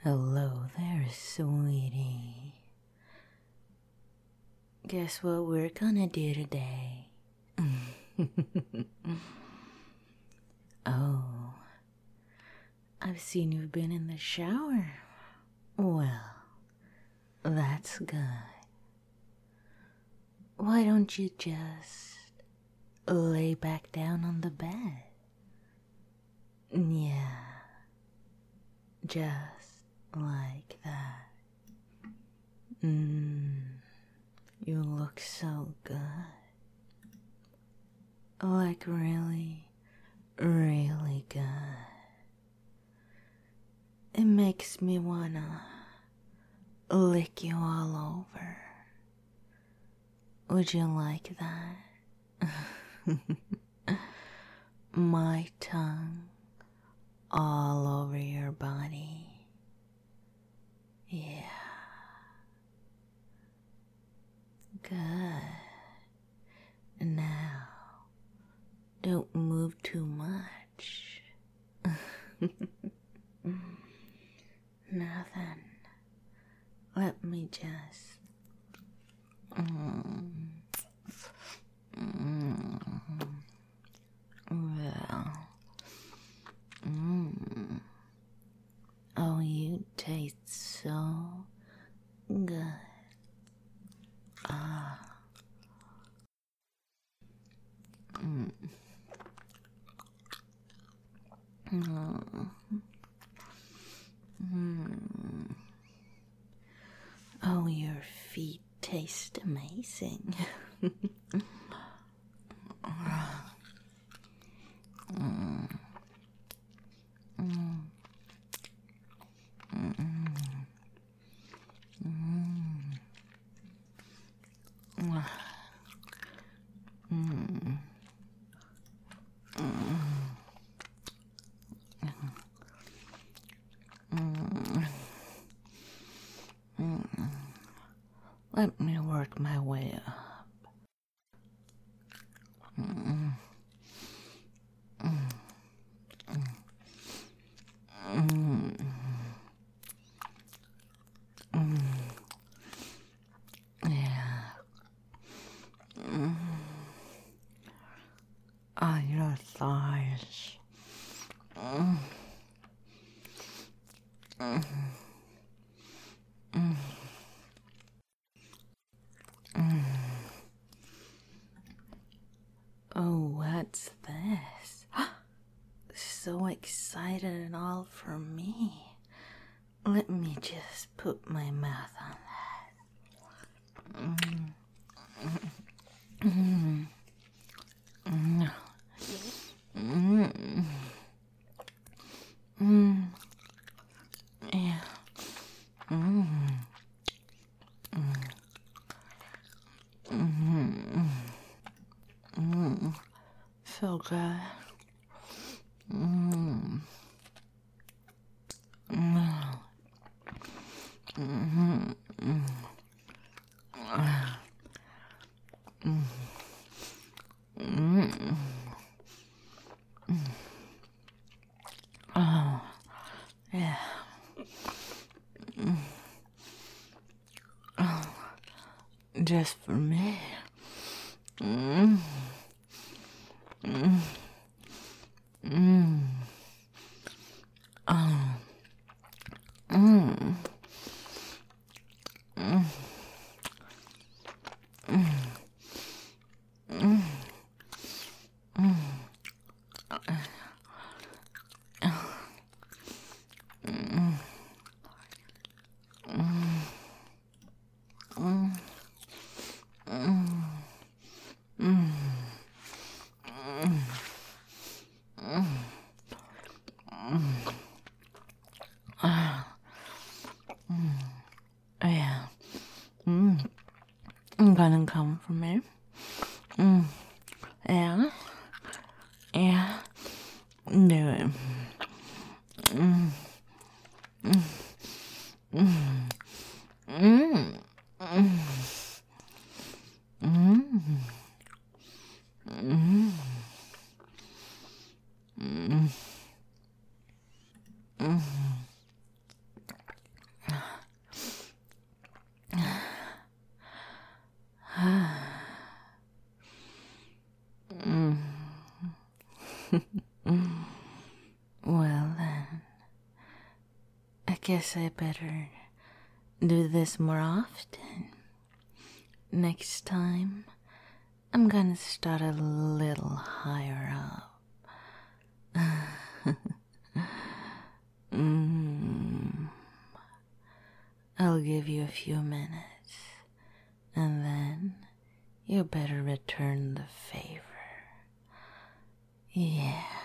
Hello there, sweetie. Guess what we're gonna do today? Oh, I've seen you've been in the shower. Well, that's good. Why don't you just lay back down on the bed? Yeah, just like that. You look so good. Like really, really good. It makes me wanna lick you all over. Would you like that? My tongue all over your body. Yeah. Good. Now, don't move too much. Now then, let me just. Well. Oh, you taste so good. Oh, your feet taste amazing. Let me work my way up. Yeah. On your thighs. Oh, what's this? So excited and all for me. Let me just put my mouth on that. Yeah. So good. Oh, yeah. Just for me. Yeah. I'm gonna come for me. Yeah. Yeah. Do it. Well then, I guess I better do this more often. Next time, I'm gonna start a little higher up. I'll give you a few minutes, and then you better return the favor. Yeah.